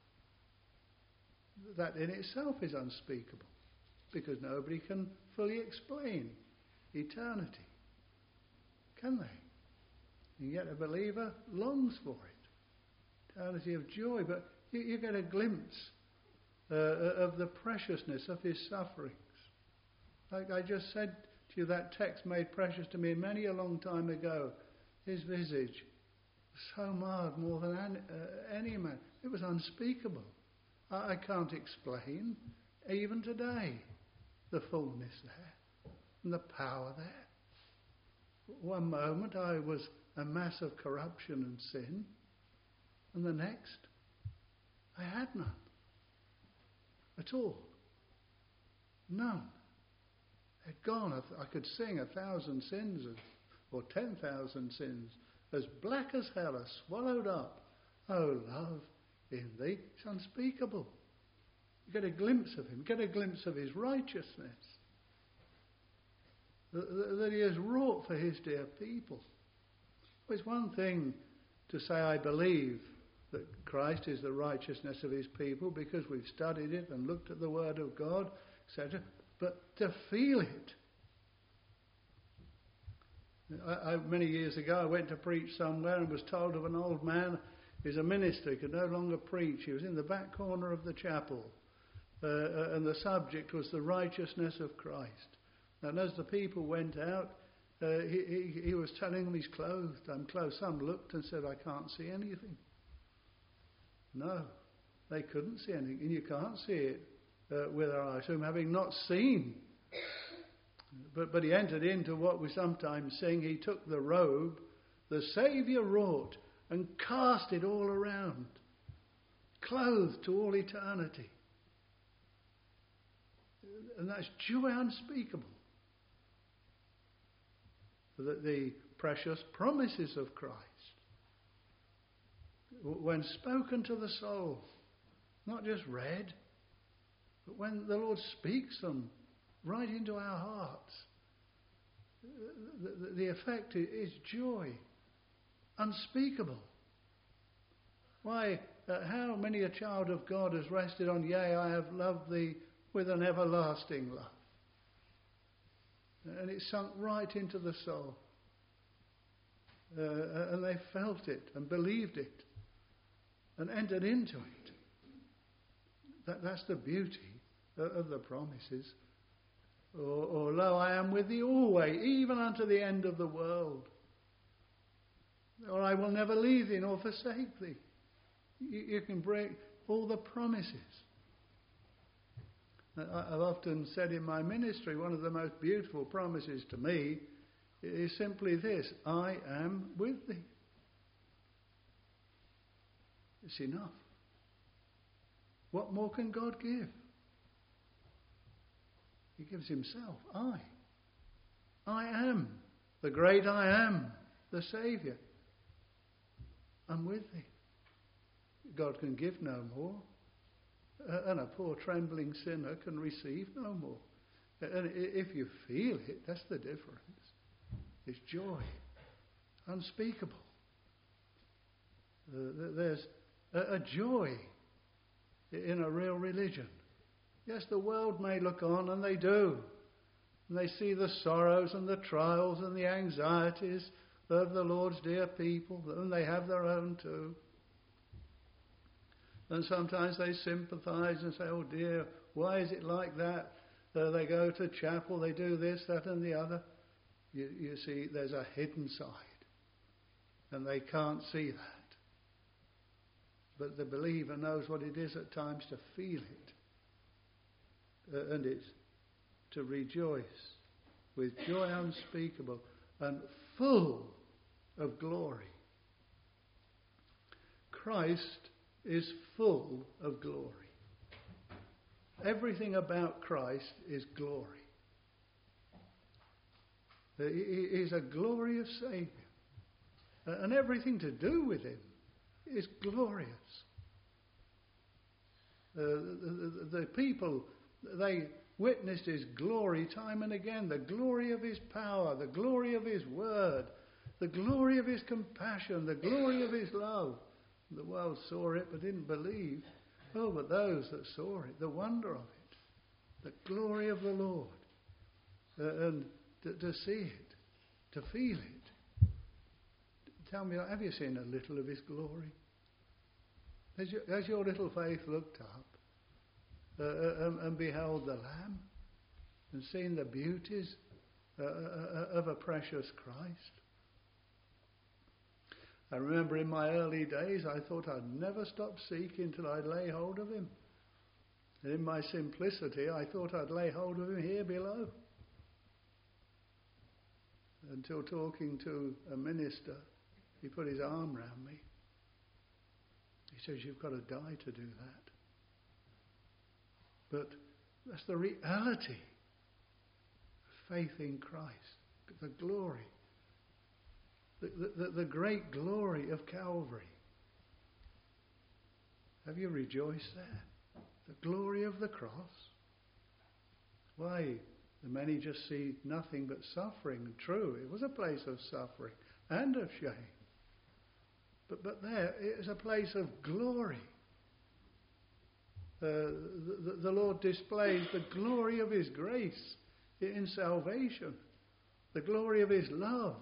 That in itself is unspeakable, because nobody can fully explain eternity, can they? And yet a believer longs for it. Eternity of joy, but you get a glimpse of the preciousness of his sufferings. Like I just said to you, that text made precious to me many a long time ago. His visage so marred more than any man. It was unspeakable. I can't explain, even today, the fullness there and the power there. One moment I was a mass of corruption and sin, and the next I had none at all. None. They'd gone. I could sing 1,000 sins or 10,000 sins as black as hell are swallowed up. Oh, love in thee, it's unspeakable. You get a glimpse of him, get a glimpse of his righteousness that he has wrought for his dear people. Well, it's one thing to say I believe that Christ is the righteousness of his people because we've studied it and looked at the Word of God, etc. But to feel it. Many years ago I went to preach somewhere and was told of an old man. He's a minister, he could no longer preach. He was in the back corner of the chapel. And the subject was the righteousness of Christ. And as the people went out, he was telling them he's clothed. I'm clothed. Some looked and said, I can't see anything. No, they couldn't see anything. And you can't see it with our eyes, whom having not seen. But he entered into what we sometimes sing. He took the robe the Saviour wrought and cast it all around, clothed to all eternity. And that's joy unspeakable. The precious promises of Christ, when spoken to the soul, not just read, but when the Lord speaks them right into our hearts, the effect is joy unspeakable. Why, how many a child of God has rested on, yea, I have loved thee with an everlasting love. And it sunk right into the soul. And they felt it and believed it and entered into it. That's the beauty of the promises. Or lo, I am with thee always, even unto the end of the world. Or I will never leave thee nor forsake thee. You can break all the promises. I've often said in my ministry, one of the most beautiful promises to me is simply this: I am with thee. It's enough. What more can God give? He gives himself. I am the great I am, the Saviour. I'm with thee. God can give no more. And a poor trembling sinner can receive no more. And if you feel it, that's the difference. It's joy, unspeakable. There's a joy in a real religion. Yes, the world may look on, and they do. And they see the sorrows and the trials and the anxieties of the Lord's dear people, and they have their own too. And sometimes they sympathise and say, oh dear, why is it like that? They go to chapel, they do this, that and the other. You see, there's a hidden side. And they can't see that. But the believer knows what it is at times to feel it. And it's to rejoice with joy unspeakable and full of glory. Christ is full of glory. Everything about Christ is glory. He is a glorious Saviour. And everything to do with him is glorious. The people, they witnessed his glory time and again. The glory of his power, the glory of his word, the glory of his compassion, the glory of his love. The world saw it but didn't believe. Oh, but those that saw it, the wonder of it, the glory of the Lord, and to see it, to feel it. Tell me, have you seen a little of his glory? Has your little faith looked up and beheld the Lamb and seen the beauties of a precious Christ? I remember in my early days I thought I'd never stop seeking till I'd lay hold of him. And in my simplicity I thought I'd lay hold of him here below. Until talking to a minister, he put his arm round me. He says, you've got to die to do that. But that's the reality of faith in Christ, the glory. The great glory of Calvary. Have you rejoiced there? The glory of the cross. Why, the many just see nothing but suffering. True, it was a place of suffering and of shame. But there, it is a place of glory. The Lord displays the glory of his grace in salvation. The glory of his love.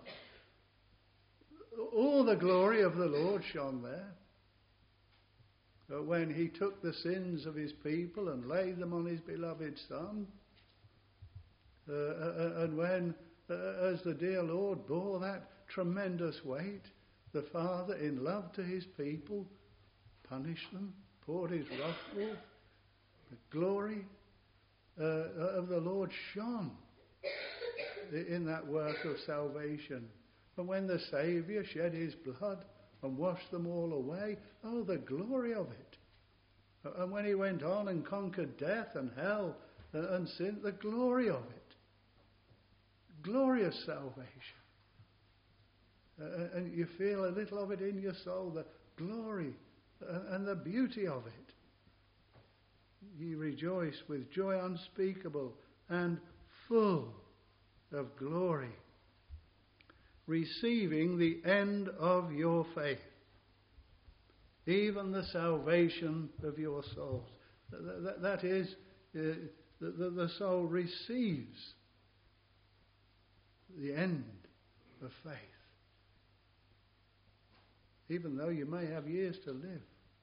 All the glory of the Lord shone there. When he took the sins of his people and laid them on his beloved Son. And when, as the dear Lord bore that tremendous weight, the Father, in love to his people, punished them, poured his wrath forth. The glory of the Lord shone in that work of salvation. And when the Saviour shed his blood and washed them all away, oh, the glory of it. And when he went on and conquered death and hell and sin, the glory of it. Glorious salvation. And you feel a little of it in your soul, the glory and the beauty of it. You rejoice with joy unspeakable and full of glory, receiving the end of your faith, even the salvation of your souls. That is, the soul receives the end of faith, even though you may have years to live.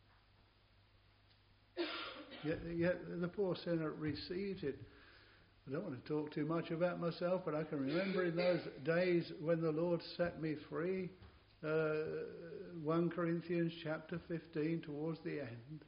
Yet the poor sinner receives it. I don't want to talk too much about myself, but I can remember in those days when the Lord set me free, 1 Corinthians chapter 15 towards the end.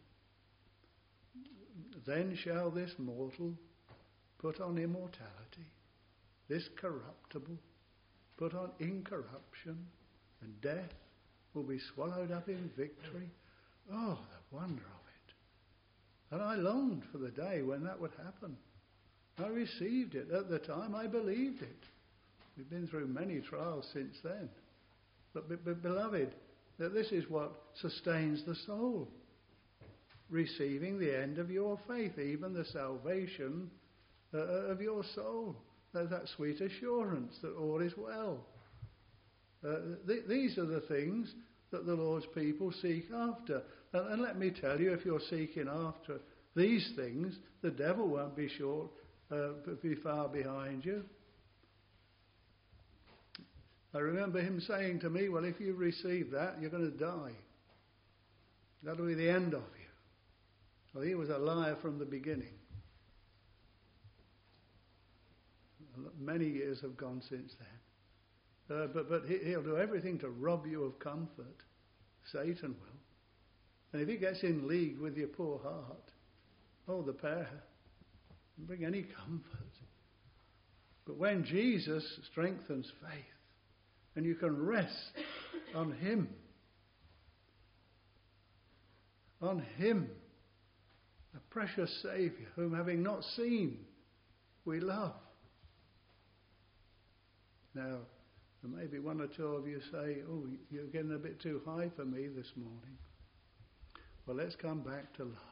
Then shall this mortal put on immortality, this corruptible put on incorruption, and death will be swallowed up in victory. Oh, the wonder of it. And I longed for the day when that would happen. I received it. At the time I believed it. We've been through many trials since then. But beloved, that this is what sustains the soul. Receiving the end of your faith, even the salvation of your soul. That sweet assurance that all is well. These are the things that the Lord's people seek after. And let me tell you, if you're seeking after these things, the devil won't be be far behind you. I remember him saying to me, well, if you receive that, you're going to die. That'll be the end of you. Well, he was a liar from the beginning. Many years have gone since then. But he'll do everything to rob you of comfort. Satan will. And if he gets in league with your poor heart, the pair can bring any comfort. But when Jesus strengthens faith, and you can rest on him, a precious Saviour, whom having not seen, we love. Now, there may be one or two of you say, oh, you're getting a bit too high for me this morning. Well, let's come back to love.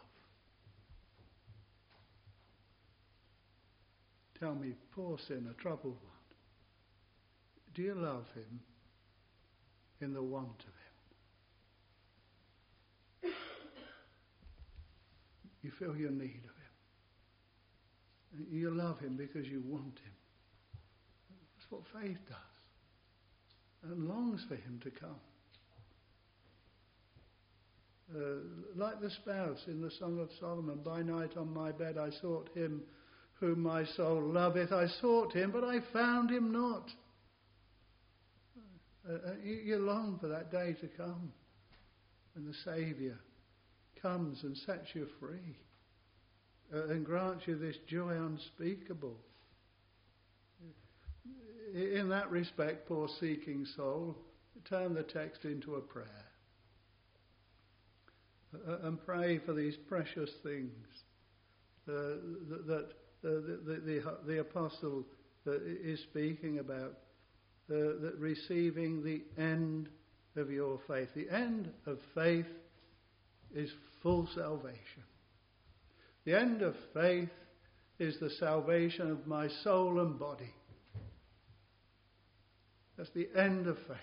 Tell me, poor sinner, troubled one, do you love him in the want of him? You feel your need of him. You love him because you want him. That's what faith does. And longs for him to come. Like the spouse in the Song of Solomon, by night on my bed I sought him whom my soul loveth. I sought him, but I found him not. You long for that day to come when the Saviour comes and sets you free and grants you this joy unspeakable. In that respect, poor seeking soul, turn the text into a prayer and pray for these precious things that the apostle is speaking about. That receiving the end of your faith. The end of faith is full salvation. The end of faith is the salvation of my soul and body. That's the end of faith.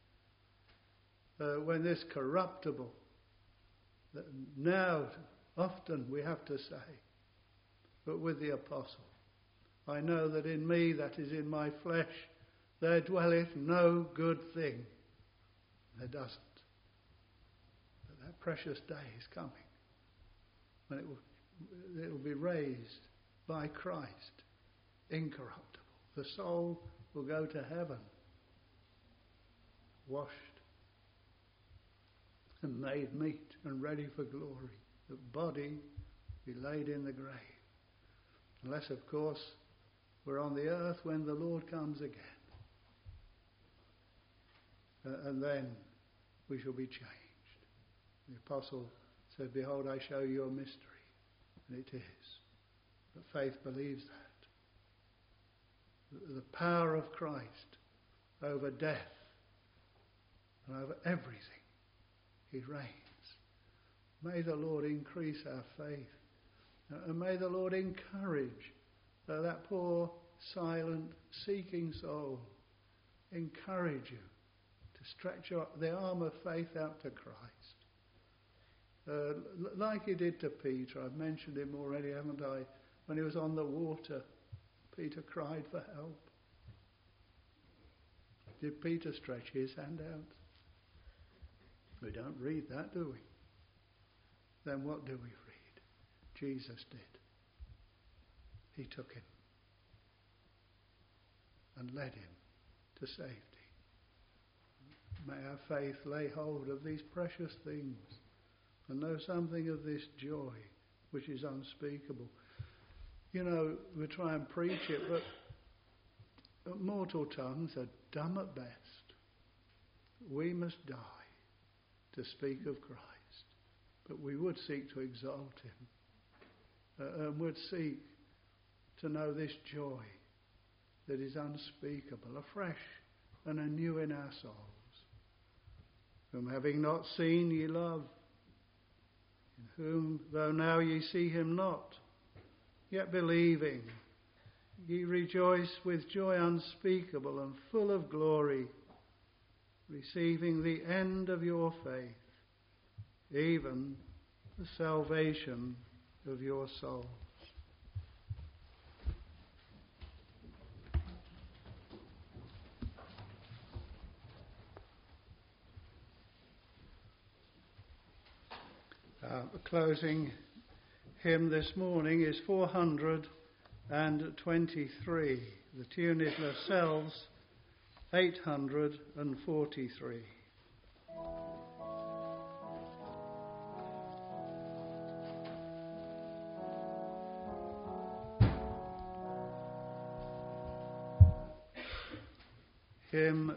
When this corruptible, that now often we have to say, but with the apostle, I know that in me, that is in my flesh, there dwelleth no good thing. There doesn't. But that precious day is coming when it will be raised by Christ, incorruptible. The soul will go to heaven, washed and made meet and ready for glory. The body be laid in the grave. Unless, of course, we're on the earth when the Lord comes again. And then we shall be changed. The apostle said, behold, I show you a mystery. And it is. But faith believes that. The power of Christ over death and over everything. He reigns. May the Lord increase our faith. And may the Lord encourage that poor, silent, seeking soul. Encourage you to stretch the arm of faith out to Christ. Like he did to Peter. I've mentioned him already, haven't I? When he was on the water, Peter cried for help. Did Peter stretch his hand out? We don't read that, do we? Then what do we read? Jesus did. He took him and led him to safety. May our faith lay hold of these precious things and know something of this joy which is unspeakable. You know, we try and preach it, but mortal tongues are dumb at best. We must die to speak of Christ, but we would seek to exalt him and would seek to know this joy that is unspeakable, afresh and anew in our souls, whom having not seen ye love, in whom though now ye see him not, yet believing ye rejoice with joy unspeakable and full of glory, receiving the end of your faith, even the salvation of your souls. The closing hymn this morning is 423. The tune is Lascelles 843. Hymn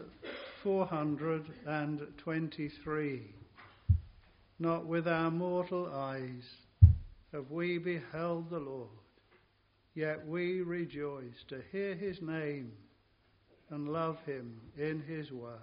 423. Not with our mortal eyes have we beheld the Lord, yet we rejoice to hear his name and love him in his word.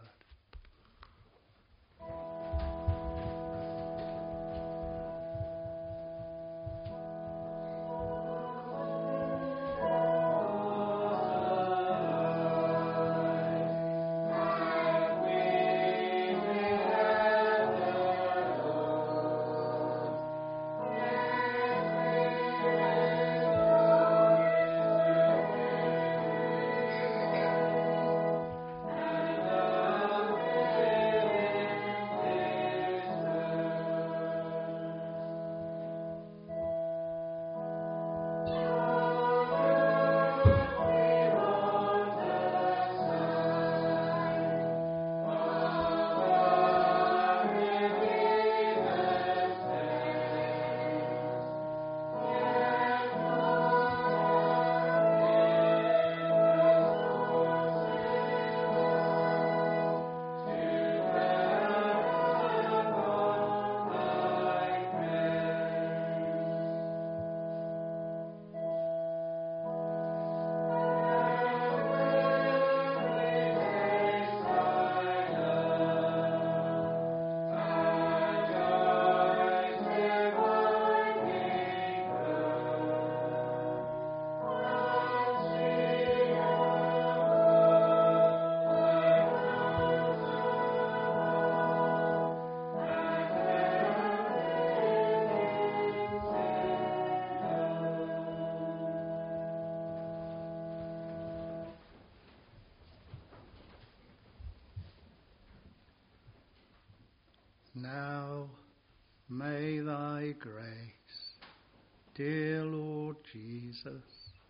Now may thy grace, dear Lord Jesus,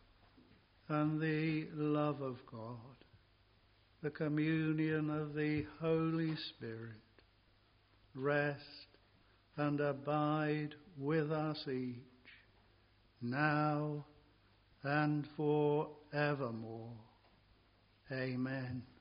and the love of God, the communion of the Holy Spirit, rest and abide with us each, now and for evermore. Amen.